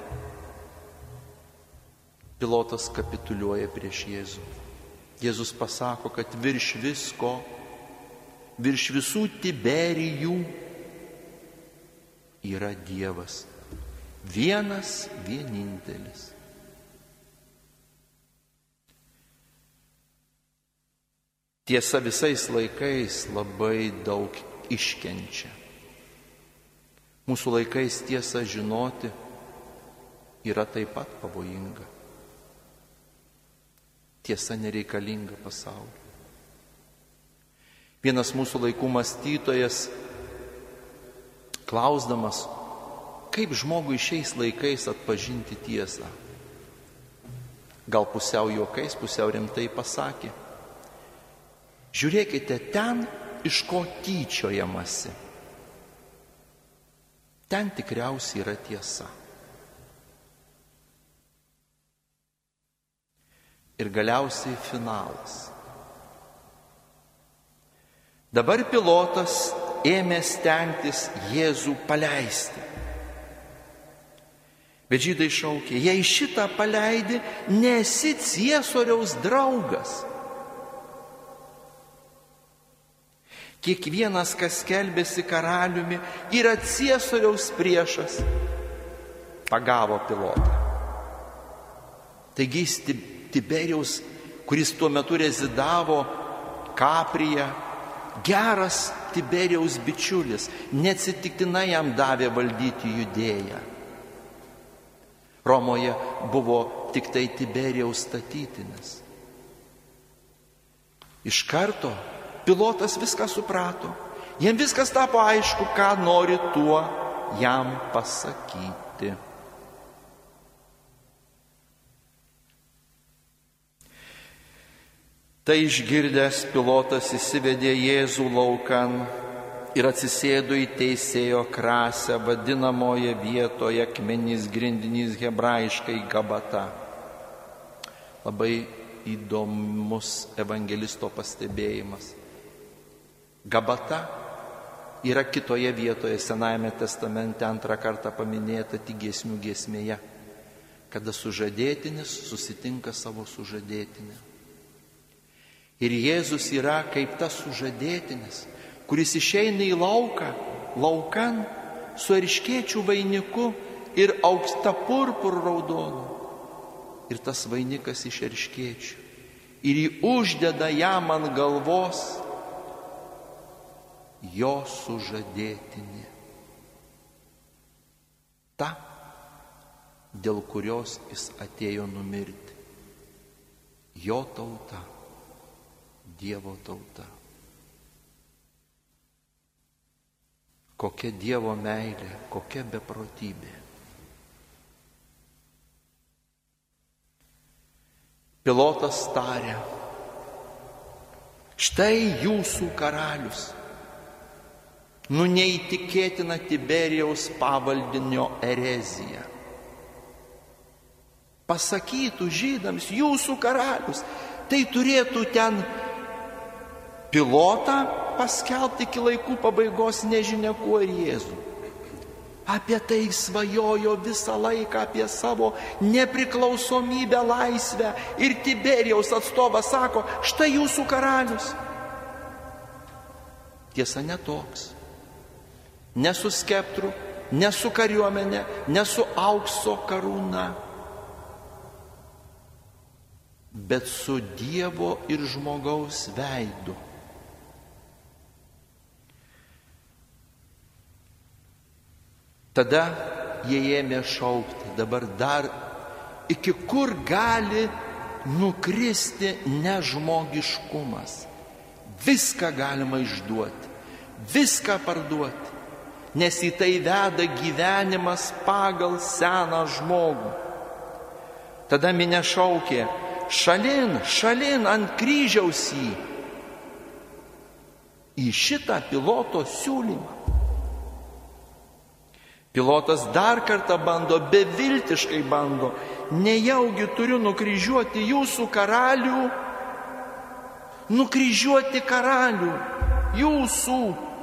Pilotas kapituliuoja prieš Jėzų. Jėzus pasako, kad virš visko, virš visų Tiberijų yra Dievas. Vienas, vienintelis. Tiesa, visais laikais labai daug iškenčia. Mūsų laikais tiesą žinoti yra taip pat pavojinga. Tiesa nereikalinga pasauliu. Vienas mūsų laikų mąstytojas, klausdamas, kaip žmogui šiais laikais atpažinti tiesą, gal pusiau juokais, pusiau rimtai pasakė, žiūrėkite ten, iš ko tyčiojamasi. Ten tikriausiai yra tiesa. Ir galiausiai finalas. Dabar Pilotas ėmė stengtis Jėzų paleisti. Bet žydai šaukė, jei šitą paleidi, nesi Ciesoriaus draugas. Kiekvienas, kas skelbėsi karaliumi, yra Ciesoriaus priešas. Pagavo Pilotą. Taigi jis Tiberijaus, kuris tuo metu rezidavo Kaprija, geras Tiberijaus bičiulis, neatsitiktinai jam davė valdyti Judėją. Romoje buvo tik tai Tiberijaus statytinis. Iš karto Pilotas viską suprato. Jam viskas tapo aišku, ką nori tuo jam pasakyti. Tai išgirdęs Pilotas įsivedė Jėzų laukan ir atsisėdo į teisėjo krasę, vadinamoje vietoje akmenys grindinys hebrajiškai Gabata. Labai įdomus evangelisto pastebėjimas. Gabata yra kitoje vietoje Senajame testamente antrą kartą paminėta tik giesmių giesmėje, kada sužadėtinis susitinka savo sužadėtinę. Ir Jėzus yra kaip tas sužadėtinis, kuris išeina į lauką, laukan su erškėčių vainiku ir aukšta purpur raudonu. Ir tas vainikas iš erškėčių. Ir jį uždeda jam ant galvos jo sužadėtinė. Ta, dėl kurios jis atėjo numirti. Jo tauta, Dievo tauta. Kokia Dievo meilė, kokia beprotybė. Pilotas tarė, štai jūsų karalius. Nu neįtikėtina Tiberijaus pavaldinio erezija. Pasakytų žydams, jūsų karalius, tai turėtų ten pilotą paskelbti iki laikų pabaigos nežinia kuo ir Jėzų. Apie tai svajojo visą laiką, apie savo nepriklausomybę, laisvę. Ir Tiberijaus atstovas sako, štai jūsų karalius. Tiesa ne toks. Ne su skeptru, ne su kariuomenė, ne su aukso karūna, bet su Dievo ir žmogaus veidu. Tada jie ėmė šaukti, dabar dar iki kur gali nukristi nežmogiškumas. Viską galima išduoti, viską parduoti, nes į tai veda gyvenimas pagal seną žmogų. Tada minia šaukė, šalin, šalin ant kryžiaus jį. Į šitą piloto siūlymą. Pilotas dar kartą bando, beviltiškai bando, nejaugi turiu nukryžiuoti jūsų karalių, nukryžiuoti karalių, jūsų.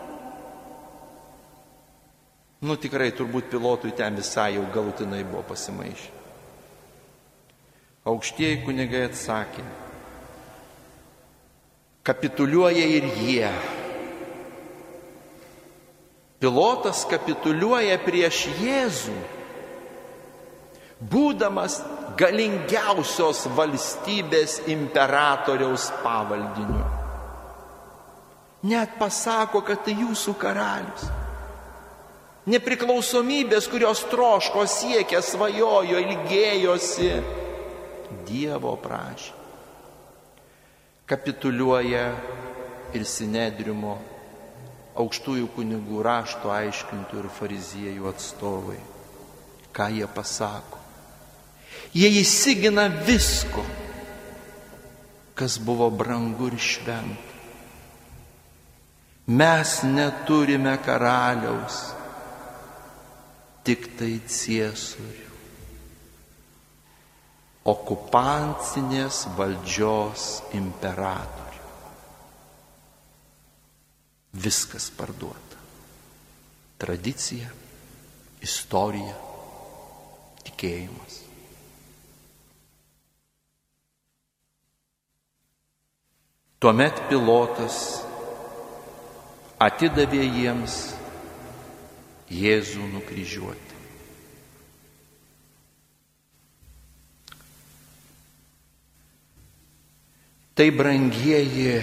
Nu tikrai turbūt pilotui ten visai jau galutinai buvo pasimaišę. Aukštieji kunigai atsakė, kapituliuoja ir jie. Pilotas kapituliuoja prieš Jėzų, būdamas galingiausios valstybės imperatoriaus pavaldiniu. Net pasako, kad tai jūsų karalius. Nepriklausomybės, kurios troško, siekė, svajojo, ilgėjosi, Dievo prašė. Kapituliuoja ir Sinedriumo, aukštųjų kunigų, rašto aiškintų ir fariziejų atstovai. Ką jie pasako? Jie įsigina visko, kas buvo brangu ir šventa. Mes neturime karaliaus, tik tai ciesorių, okupancinės valdžios imperatorių. Viskas parduota. Tradicija, istorija, tikėjimas. Tuomet Pilotas atidavė jiems Jėzų nukryžiuoti. Tai, brangieji,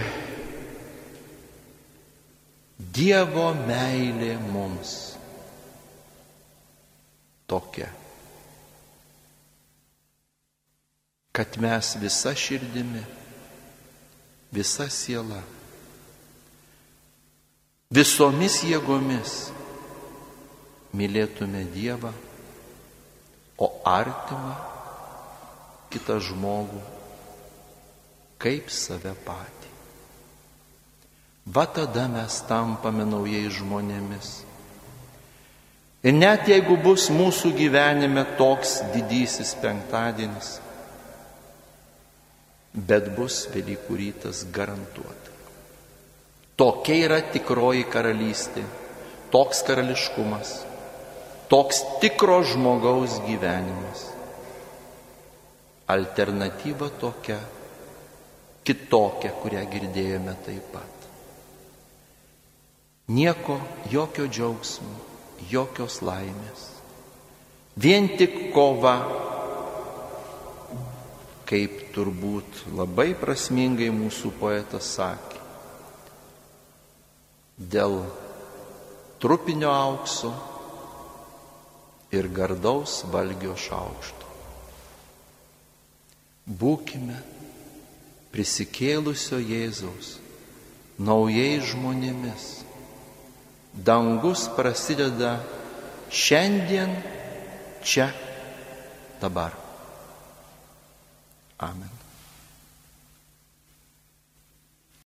Dievo meilė mums tokia, kad mes visa širdimi, visa siela, visomis jėgomis mylėtume Dievą, o artimą kitą žmogų kaip save patį. Va tada mes tampame naujais žmonėmis. Ir net jeigu bus mūsų gyvenime toks didysis penktadienis, bet bus Velykų rytas garantuotai. Tokia yra tikroji karalystė, toks karališkumas, toks tikro žmogaus gyvenimas. Alternatyva tokia, kitokia, kurią girdėjome taip pat. Nieko, jokio džiaugsmo, jokios laimės. Vien tik kova, kaip turbūt labai prasmingai mūsų poetas sakė, dėl trupinio aukso ir gardaus valgio šaukšto. Būkime prisikėlusio Jėzaus naujais žmonėmis. Dangus prasideda šiandien, čia, dabar. Amen.